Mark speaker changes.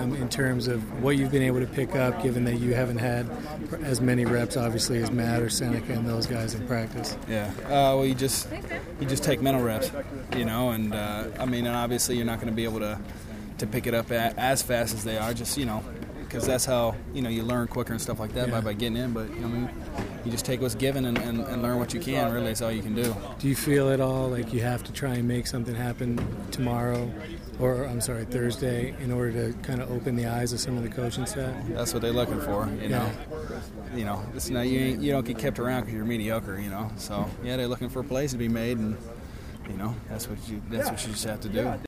Speaker 1: in terms of what you've been able to pick up, given that you haven't had as many reps, obviously, as Matt or Seneca and those guys in practice?
Speaker 2: Yeah. Well, you just take mental reps, and and obviously you're not going to be able to pick it up as fast as they are, just because that's how you learn quicker and stuff like that by getting in. But you just take what's given and learn what you can. Really, is all you can do.
Speaker 1: Do you feel at all like you have to try and make something happen tomorrow, or Thursday, in order to kind of open the eyes of some of the coaching staff?
Speaker 2: That's what they're looking for. It's not, you don't get kept around because you're mediocre. So they're looking for plays to be made, and that's what you just have to do.